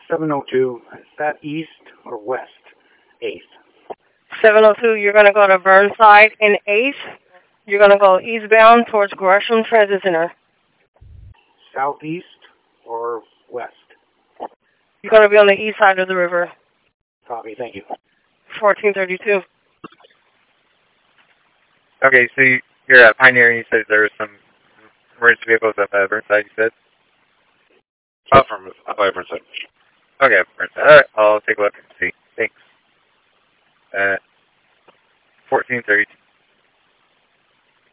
702, is that east or west? 8th. 702, you're going to go to Burnside in 8th. You're going to go eastbound towards Gresham Transit Center. Southeast or west? You're going to be on the east side of the river. Copy, thank you. 1432. Okay, so you're at Pioneer and you said there were some emergency vehicles up at Burnside, you said? Affirmative. Up by Burnside. Okay, Burnside. All right, I'll take a look and see. Thanks. 1432.